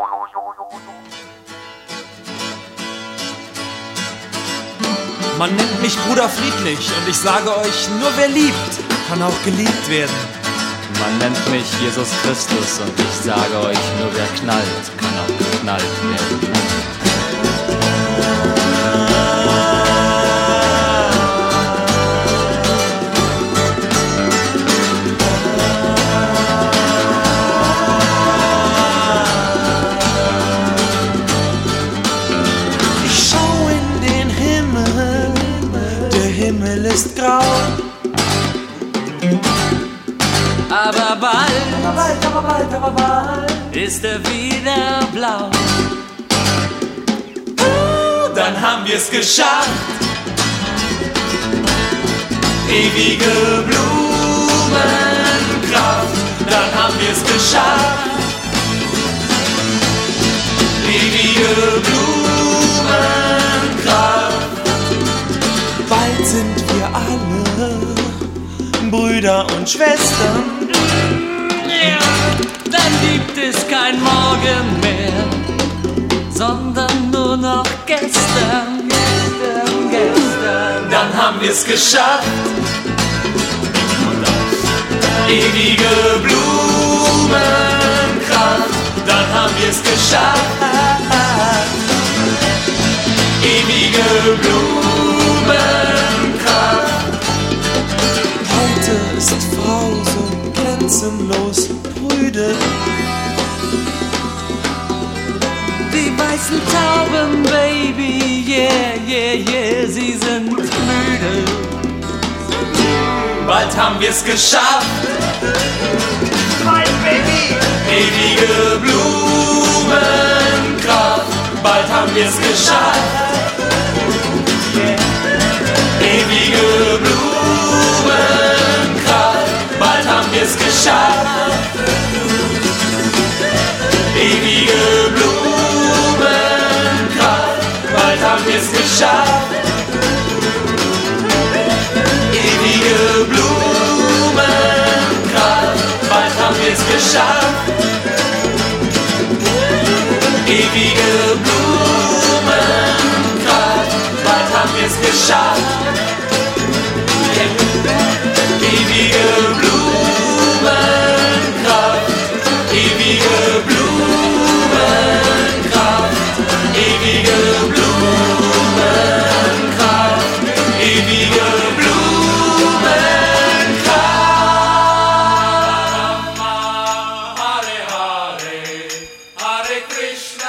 Man nennt mich Bruder Friedlich und ich sage euch, nur wer liebt, kann auch geliebt werden. Man nennt mich Jesus Christus und ich sage euch, nur wer knallt, kann auch geknallt werden. Ich schau in den Himmel, der Himmel ist grau. Aber bald ist er wieder blau. Dann haben wir's geschafft. Ewige Blumenkraft. Dann haben wir's geschafft. Ewige Blumenkraft. Bald sind wir alle Brüder und Schwestern. Ja, dann gibt es kein Morgen mehr, sondern nur noch gestern. Dann haben wir's geschafft. Ewige Blumenkraft. Dann haben wir's geschafft. Ewige Blumenkraft. Heute ist Frau so grenzenlos prüde. Die weißen Tauben, Baby, yeah, yeah, yeah, sie sind müde. Bald haben wir's geschafft. Ewige Blumenkraft. Bald haben wir's geschafft. Ewige Blumenkraft. Bald haben wir's geschafft. Ewige Blumenkraft. Bald haben wir's geschafft. Ewige Blumenkraft. Bald haben wir's geschafft. Ewige Blumenkraft. Bald haben wir's geschafft. Ewige Blumenkraft. Ewige Blumenkraft. Ewige Blumenkraft. Ewige Blumenkraft. Hare Hare, Hare Krishna.